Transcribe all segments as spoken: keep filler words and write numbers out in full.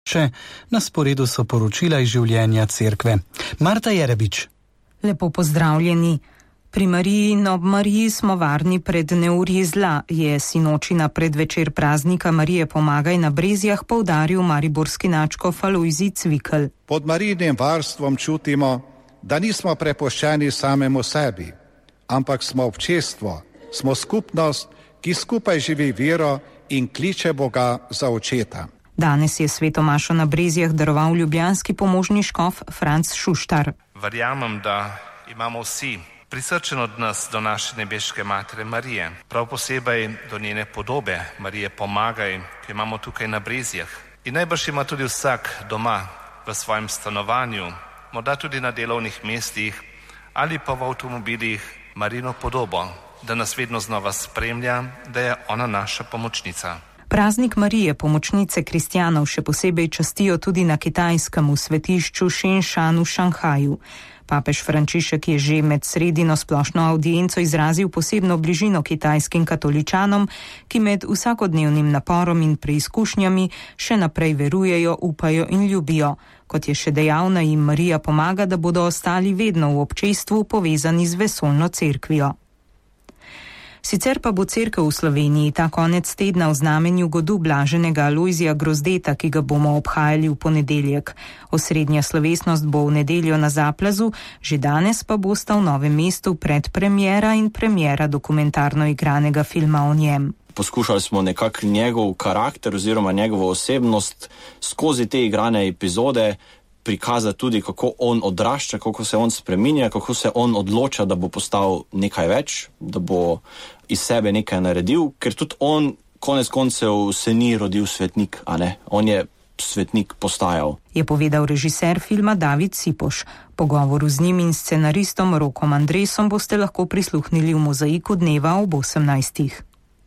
Še na sporedu so poročila iz življenja cerkve. Marta Jerebič. Lepo pozdravljeni. Pri Mariji in ob Mariji smo varni pred neurji zla, je sinoči na predvečer praznika Marije Pomagaj na Brezjah poudaril mariborski nadškof Alojzij Cvikl. Pod Marijinim varstvom čutimo, da nismo prepuščeni samemu sebi, ampak smo občestvo, smo skupnost, ki skupaj živi vero in kliče Boga za očeta. Danes je sveto mašo na Brezjah daroval ljubljanski pomožni škof Franc Šuštar. Verjamem, da imamo vsi prisrčen odnos do naše nebeške matere Marije, prav posebej do njene podobe Marije Pomagaj, ki imamo tukaj na Brezjah. In najbrž ima tudi vsak doma v svojem stanovanju, morda tudi na delovnih mestih ali pa v avtomobilih Marijino podobo, da nas vedno znova spremlja, da je ona naša pomočnica. Praznik Marije, pomočnice kristjanov, še posebej častijo tudi na kitajskem v svetišču Šenšan v Šanghaju. Papež Frančišek je že med sredino splošno avdienco izrazil posebno bližino kitajskim katoličanom, ki med vsakodnevnim naporom in preizkušnjami še naprej verujejo, upajo in ljubijo. Kot je še dejal, naj jim Marija pomaga, da bodo ostali vedno v občestvu povezani z vesoljno cerkvijo. Sicer pa bo cerkev v Sloveniji ta konec tedna v znamenju godu blaženega Alojzija Grozdeta, ki ga bomo obhajali v ponedeljek. Osrednja slovesnost bo v nedeljo na Zaplazu, že danes pa bosta v Novem mestu predpremiera in premiera dokumentarno igranega filma o njem. Poskušali smo nekako njegov karakter oziroma njegovo osebnost skozi te igrane epizode prikazati tudi, kako on odrašča, kako se on spreminja, kako se on odloča, da bo postal nekaj več, da bo iz sebe nekaj naredil, ker tudi on konec koncev se ni rodil svetnik, a ne? On je svetnik postajal. Je povedal režiser filma David Sipoš. Pogovoru z njim in scenaristom Rokom Andresom boste lahko prisluhnili v Mozaiku dneva ob osemnajstih.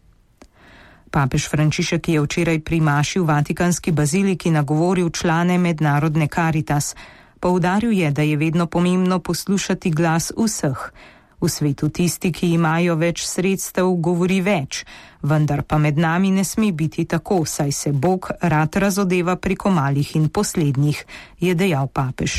Papež Frančišek je včeraj pri maši v Vatikanski baziliki nagovoril člane mednarodne Caritas. Poudaril je, da je vedno pomembno poslušati glas vseh. V svetu tisti, ki imajo več sredstev, govori več, vendar pa med nami ne sme biti tako, saj se Bog rad razodeva preko malih in poslednjih, je dejal papež.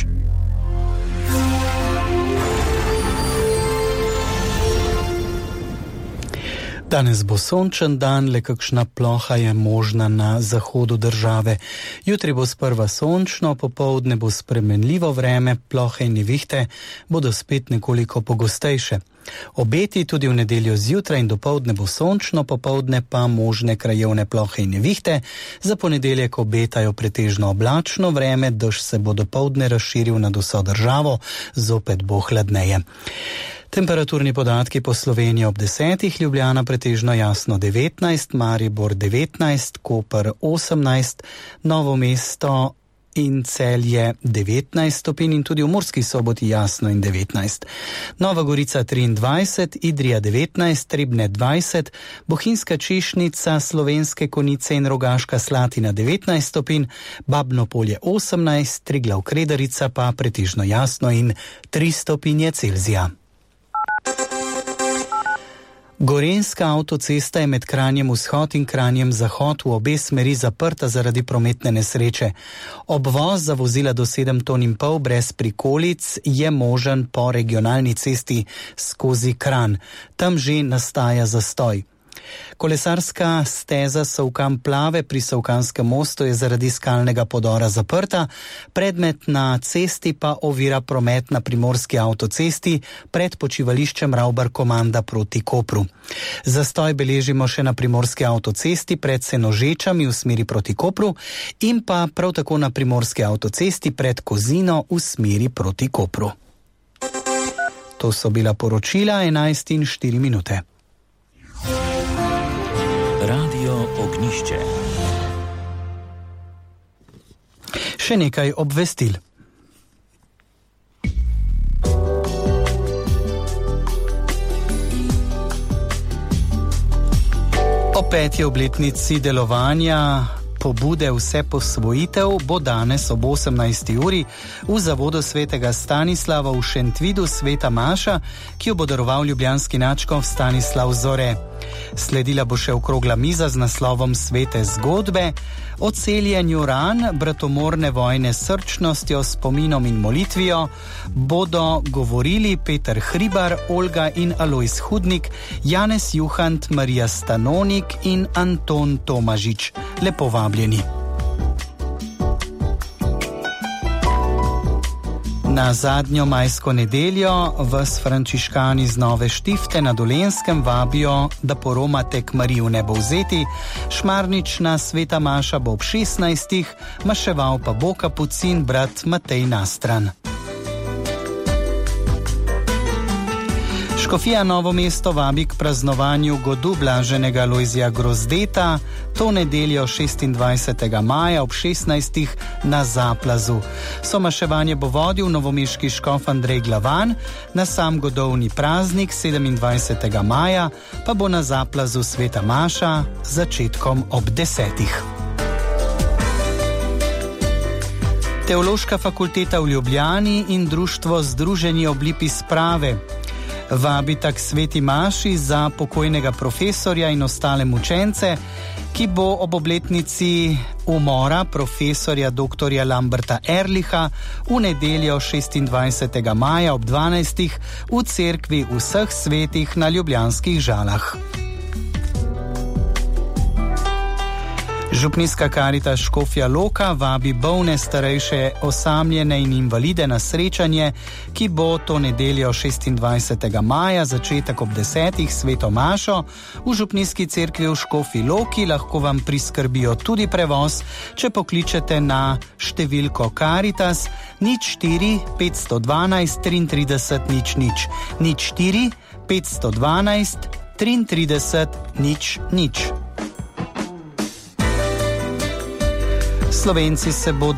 Danes bo sončen dan, le kakšna ploha je možna na zahodu države. Jutri bo sprva sončno, popoldne bo spremenljivo vreme, plohe in nevihte bodo spet nekoliko pogostejše. Obeti tudi v nedeljo zjutraj in dopoldne bo sončno, popoldne pa možne krajevne plohe in nevihte. Za ponedeljek obetajo pretežno oblačno vreme, dež se bo dopoldne razširil nad vso državo, zopet bo hladneje. Temperaturni podatki po Sloveniji ob desetih, Ljubljana pretežno jasno devetnajst, Maribor devetnajst, Koper osemnajst, Novo mesto in Celje devetnajst stopinj in tudi v Murski Soboti jasno in devetnajst. Nova Gorica triindvajset, Idrija devetnajst, Trebnje dvajset, Bohinjska Češnica, Slovenske Konjice in Rogaška Slatina devetnajst stopinj, Babno Polje osemnajst, Triglav Kredarica pa pretežno jasno in tri stopinje Celzija. Gorenjska avtocesta je med Kranjem vzhod in Kranjem zahod v obe smeri zaprta zaradi prometne nesreče. Obvoz za vozila do sedem ton in pol brez prikolic je možen po regionalni cesti skozi Kranj. Tam že nastaja zastoj. Kolesarska steza Solkan Plave pri Solkanskem mostu je zaradi skalnega podora zaprta, predmet na cesti pa ovira promet na primorski avtocesti pred počivališčem Ravbar Komanda proti Kopru. Zastoj beležimo še na primorski avtocesti pred Senožečami v smeri proti Kopru in pa prav tako na primorski avtocesti pred Kozino v smeri proti Kopru. To so bila poročila enajst in štiri minute. Radio Ognišče. Še nekaj obvestil. O peti obletnici delovanja pobude Vse posvojitev bo danes ob osemnajsti uri v zavodu svetega Stanislava v Šentvidu sveta maša, ki jo bo daroval ljubljanski nadškof Stanislav Zore. Sledila bo še okrogla miza z naslovom Svete zgodbe, o celjenju ran, bratomorne vojne s srčnostjo, spominom in molitvijo bodo govorili Peter Hribar, Olga in Alojz Hudnik, Janez Juhant, Marija Stanonik in Anton Tomažič. Lepo vabljeni. Na zadnjo majsko nedeljo vas frančiškani z Nove Štifte na Dolenjskem vabijo, da poromate k Mariji v nebovzeti. Šmarnična sveta maša bo ob šestnajstih, maševal pa bo kapucin brat Matej Nastran. Škofija Novo mesto vabi k praznovanju godu blaženega Alojzija Grozdeta to nedeljo šestindvajsetega maja ob šestnajstih na Zaplazu. Somaševanje bo vodil novomeški škof Andrej Glavan, na sam godovni praznik sedemindvajsetega maja pa bo na Zaplazu sveta maša z začetkom ob desetih. Teološka fakulteta v Ljubljani in društvo Združeni ob lipi sprave vabita k sveti maši za pokojnega profesorja in ostale mučence, ki bo ob obletnici umora profesorja doktorja Lamberta Erlicha v nedeljo šestindvajsetega maja ob dvanajstih v cerkvi vseh svetih na Ljubljanskih Žalah. Župnijska Karitas Škofja Loka vabi bolne, starejše, osamljene in invalide na srečanje, ki bo to nedeljo šestindvajsetega maja, začetek ob desetih, sveto mašo. V Župnijski cerkvi v Škofji Loki lahko vam priskrbijo tudi prevoz, če pokličete na številko Karitas nič štiri petsto dvanajst triintrideset nič nič, nič štiri petsto dvanajst triintrideset nič nič. Slovenci se bodo